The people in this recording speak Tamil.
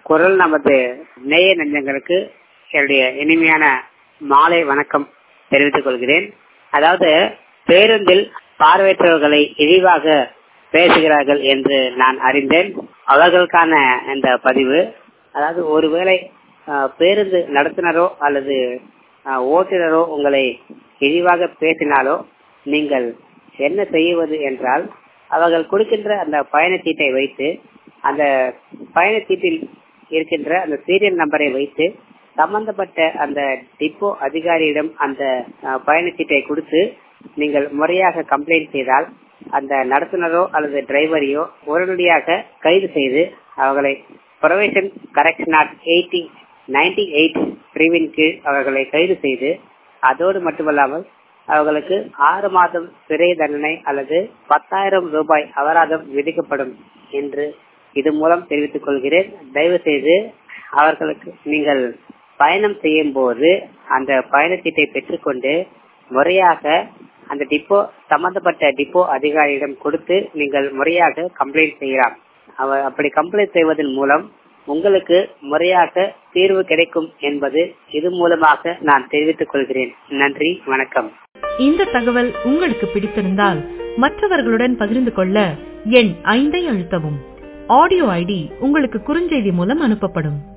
குரல் நமது நேய நெஞ்சங்களுக்கு என்னுடைய இனிமையான மாலை வணக்கம் தெரிவித்துக் கொள்கிறேன். அதாவது பேருந்தில் பார்வையற்றவர்களை இழிவாக பேசுகிறார்கள் என்று நான் அறிந்தேன். அவர்களுக்கான இந்த பதிவு, அதாவது ஒருவேளை பேருந்து நடத்துனரோ அல்லது ஓட்டுநரோ உங்களை இழிவாக பேசினாலோ நீங்கள் என்ன செய்வது என்றால், அவர்கள் கொடுக்கின்ற அந்த பயணச்சீட்டை வைத்து, அந்த பயணச்சீட்டில் இருக்கின்ற அந்த சீரியல் நம்பரை வைத்து சம்பந்தப்பட்ட அந்த டிப்போ அதிகாரியிடம் அந்த பயணச்சீட்டை கொடுத்து நீங்கள் முறையாக கம்ப்ளைண்ட் செய்தால் அந்த நடத்துனரோ அல்லது டிரைவரையோ உடனடியாக கைது செய்து அவர்களை ப்ரொவிஷன் கரெக்ஷன் ஆக்ட் 98 பிரிவின் கீழ் அவர்களை கைது செய்து, அதோடு மட்டுமல்லாமல் அவர்களுக்கு 6 மாதம் சிறை தண்டனை அல்லது 10,000 ரூபாய் அபராதம் விதிக்கப்படும் என்று இது மூலம் தெரிவித்துக் கொள்கிறேன். தயவு செய்து அவர்களுக்கு நீங்கள் பயணம் செய்யும் போது அந்த பயணச்சீட்டை பெற்றுக்கொண்டு முறையாக அந்த டிப்போ சம்பந்தப்பட்ட டிப்போ அதிகாரியிடம் கொடுத்து நீங்கள் முறையாக கம்ப்ளைண்ட் செய்யலாம். அப்படி கம்ப்ளைண்ட் செய்வதன் மூலம் உங்களுக்கு முறையாக தீர்வு கிடைக்கும் என்பது இது மூலமாக நான் தெரிவித்துக் கொள்கிறேன். நன்றி, வணக்கம். இந்த தகவல் உங்களுக்கு பிடித்திருந்தால் மற்றவர்களுடன் பகிர்ந்து கொள்ள எண் 5 அழுத்தவும். ஆடியோ ஐடி உங்களுக்கு குறுஞ்செய்தி மூலம் அனுப்பப்படும்.